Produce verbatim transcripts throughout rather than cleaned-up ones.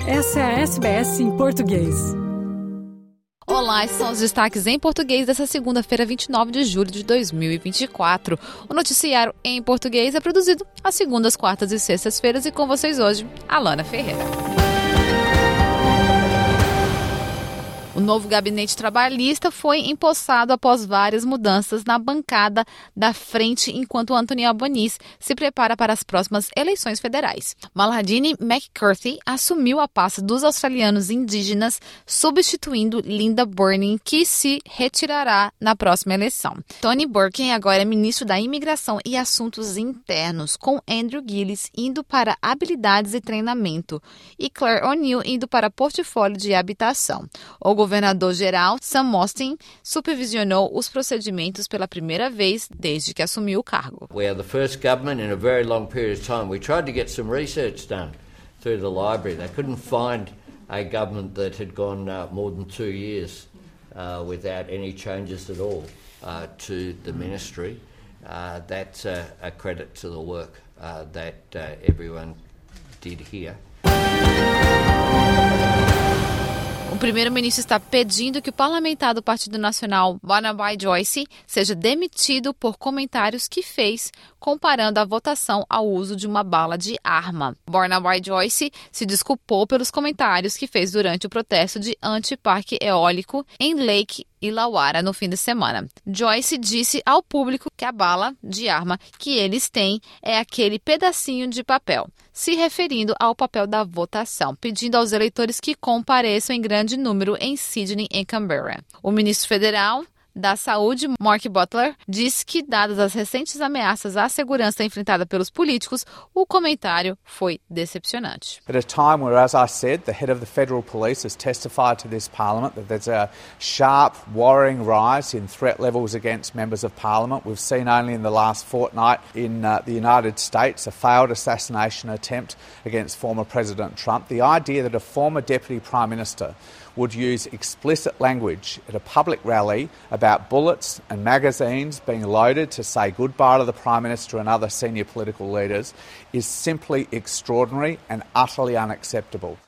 Essa é a S B S em português. Olá, esses são os destaques em português dessa segunda-feira, vinte e nove de julho de dois mil e vinte e quatro. O noticiário em português é produzido às segundas, quartas e sextas-feiras e com vocês hoje, Alana Ferreira. O novo gabinete trabalhista foi empossado após várias mudanças na bancada da frente, enquanto Anthony Albanese se prepara para as próximas eleições federais. Maladine McCarthy assumiu a pasta dos australianos indígenas, substituindo Linda Burney, que se retirará na próxima eleição. Tony Burke agora é ministro da Imigração e Assuntos Internos, com Andrew Gillies indo para Habilidades e Treinamento e Claire O'Neill indo para Portfólio de Habitação. O O governador-geral, Sam Austin, supervisionou os procedimentos pela primeira vez desde que assumiu o cargo. We are the first government in a very long period of time. We tried to get some research done through the library. They couldn't find a government that had gone uh, more than two years uh, without any changes at all uh, to the ministry. Uh, that's a, a credit to the work uh, that uh, everyone did here. O primeiro-ministro está pedindo que o parlamentar do Partido Nacional, Barnaby Joyce, seja demitido por comentários que fez comparando a votação ao uso de uma bala de arma. Barnaby Joyce se desculpou pelos comentários que fez durante o protesto de anti-parque eólico em Lake Illawarra no fim de semana. Joyce disse ao público que a bala de arma que eles têm é aquele pedacinho de papel, se referindo ao papel da votação, pedindo aos eleitores que compareçam em grande número em Sydney e Canberra. O ministro federal da Saúde, Mark Butler, disse que, dadas as recentes ameaças à segurança enfrentada pelos políticos, o comentário foi decepcionante. At a time where, as I said, the head of the Federal Police has testified to this Parliament that there's a sharp, worrying rise in threat levels against members of Parliament. We've seen only in the last fortnight in uh, the United States a failed assassination attempt against former President Trump. The idea that a former Deputy Prime Minister would use explicit language at a public rally about bullets and magazines being loaded to say goodbye to the Prime Minister and other senior political leaders is simply extraordinary and utterly unacceptable.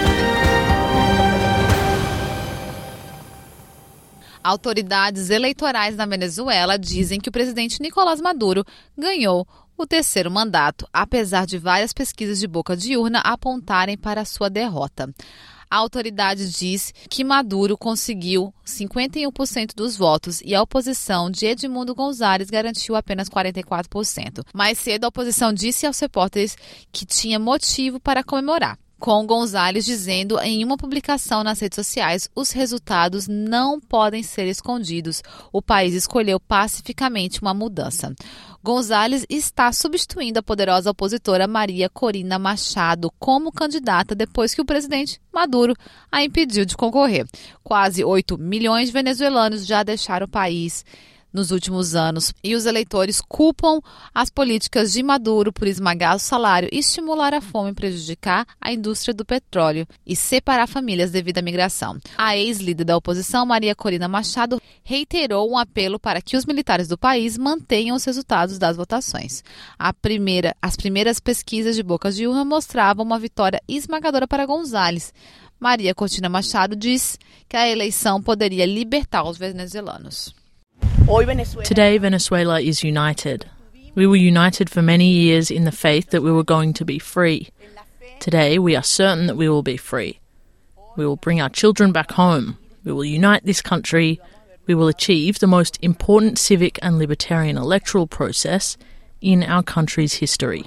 Autoridades eleitorais na Venezuela dizem que o presidente Nicolás Maduro ganhou o terceiro mandato, apesar de várias pesquisas de boca de urna apontarem para a sua derrota. A autoridade diz que Maduro conseguiu cinquenta e um por cento dos votos e a oposição de Edmundo González garantiu apenas quarenta e quatro por cento. Mais cedo, a oposição disse aos repórteres que tinha motivo para comemorar, com González dizendo em uma publicação nas redes sociais: os resultados não podem ser escondidos. O país escolheu pacificamente uma mudança. González está substituindo a poderosa opositora Maria Corina Machado como candidata depois que o presidente Maduro a impediu de concorrer. Quase oito milhões de venezuelanos já deixaram o país nos últimos anos, e os eleitores culpam as políticas de Maduro por esmagar o salário, estimular a fome, prejudicar a indústria do petróleo e separar famílias devido à migração. A ex-líder da oposição, Maria Corina Machado, reiterou um apelo para que os militares do país mantenham os resultados das votações. A primeira, as primeiras pesquisas de boca de urna mostravam uma vitória esmagadora para González. Maria Corina Machado diz que a eleição poderia libertar os venezuelanos. Today, Venezuela is united. We were united for many years in the faith that we were going to be free. Today, we are certain that we will be free. We will bring our children back home. We will unite this country. We will achieve the most important civic and libertarian electoral process in our country's history.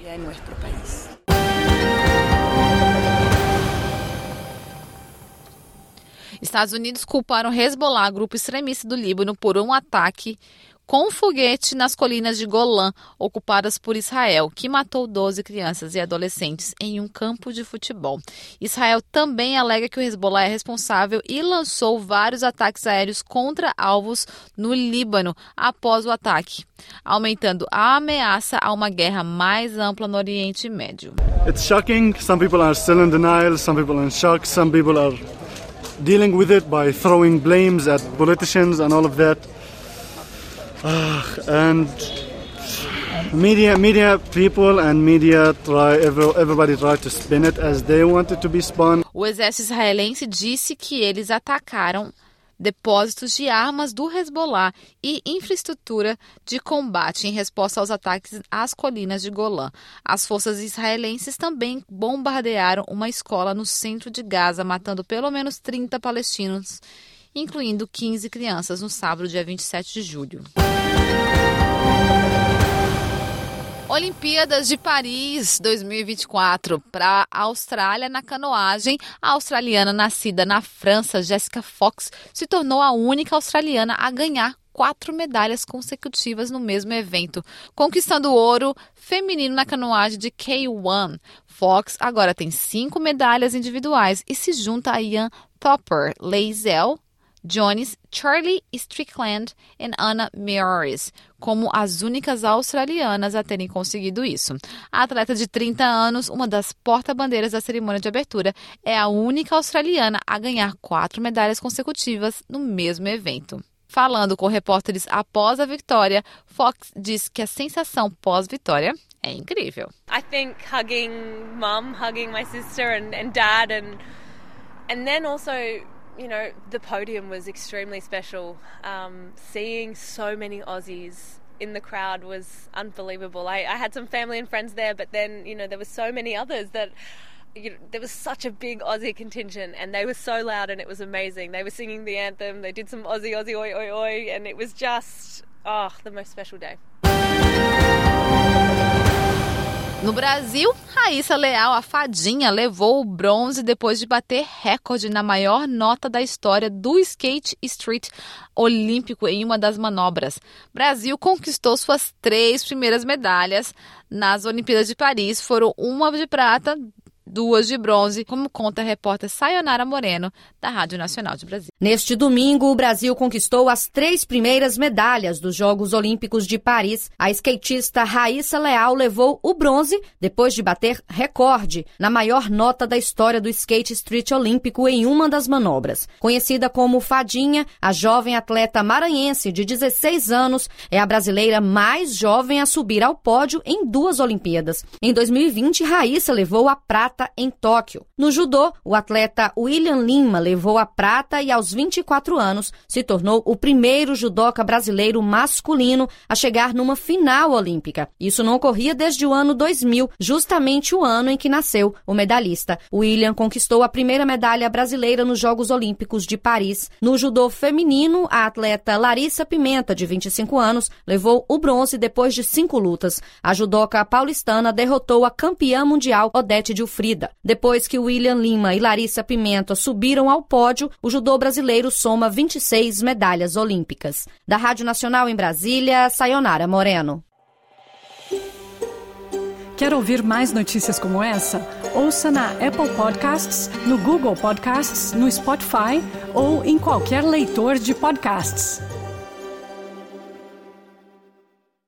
Estados Unidos culparam Hezbollah, grupo extremista do Líbano, por um ataque com um foguete nas colinas de Golã, ocupadas por Israel, que matou doze crianças e adolescentes em um campo de futebol. Israel também alega que o Hezbollah é responsável e lançou vários ataques aéreos contra alvos no Líbano após o ataque, aumentando a ameaça a uma guerra mais ampla no Oriente Médio. It's shocking. Some people are still in denial. Some people are in shock. Some people are dealing with it by throwing blames at politicians and all of that. Uh, and Media, media people and media try, everybody try to spin it as they want it to be spun. O exército israelense disse que eles atacaram depósitos de armas do Hezbollah e infraestrutura de combate em resposta aos ataques às colinas de Golã. As forças israelenses também bombardearam uma escola no centro de Gaza, matando pelo menos trinta palestinos, incluindo quinze crianças, no sábado, dia vinte e sete de julho. Olimpíadas de Paris dois mil e vinte e quatro. Para a Austrália, na canoagem, a australiana nascida na França, Jessica Fox, se tornou a única australiana a ganhar quatro medalhas consecutivas no mesmo evento, conquistando o ouro feminino na canoagem de K um. Fox agora tem cinco medalhas individuais e se junta a Ian Thorpe, Leisel Jones, Charlie Strickland e Anna Meares, como as únicas australianas a terem conseguido isso. A atleta de trinta anos, uma das porta-bandeiras da cerimônia de abertura, é a única australiana a ganhar quatro medalhas consecutivas no mesmo evento. Falando com repórteres após a vitória, Fox diz que a sensação pós-vitória é incrível. I think hugging mum, hugging my sister and, and dad and and then also, you know, the podium was extremely special. Um, seeing so many Aussies in the crowd was unbelievable. I, I had some family and friends there, but then, you know, there were so many others that, you know, there was such a big Aussie contingent and they were so loud and it was amazing. They were singing the anthem, they did some Aussie, Aussie, oi, oi, oi, and it was just, oh, the most special day. No Brasil, Raíssa Leal, a fadinha, levou o bronze depois de bater recorde na maior nota da história do skate street olímpico em uma das manobras. Brasil conquistou suas três primeiras medalhas nas Olimpíadas de Paris. Foram uma de prata, duas de bronze, como conta a repórter Sayonara Moreno, da Rádio Nacional de Brasília. Neste domingo, o Brasil conquistou as três primeiras medalhas dos Jogos Olímpicos de Paris. A skatista Raíssa Leal levou o bronze depois de bater recorde na maior nota da história do skate street olímpico em uma das manobras. Conhecida como Fadinha, a jovem atleta maranhense de dezesseis anos é a brasileira mais jovem a subir ao pódio em duas Olimpíadas. Em dois mil e vinte, Raíssa levou a prata em Tóquio. No judô, o atleta William Lima levou a prata e aos vinte e quatro anos se tornou o primeiro judoca brasileiro masculino a chegar numa final olímpica. Isso não ocorria desde o ano dois mil, justamente o ano em que nasceu o medalhista. William conquistou a primeira medalha brasileira nos Jogos Olímpicos de Paris. No judô feminino, a atleta Larissa Pimenta, de vinte e cinco anos, levou o bronze depois de cinco lutas. A judoca paulistana derrotou a campeã mundial Odete Gilfrida. Depois que William Lima e Larissa Pimenta subiram ao pódio, o judô brasileiro soma vinte e seis medalhas olímpicas. Da Rádio Nacional em Brasília, Sayonara Moreno. Quer ouvir mais notícias como essa? Ouça na Apple Podcasts, no Google Podcasts, no Spotify ou em qualquer leitor de podcasts.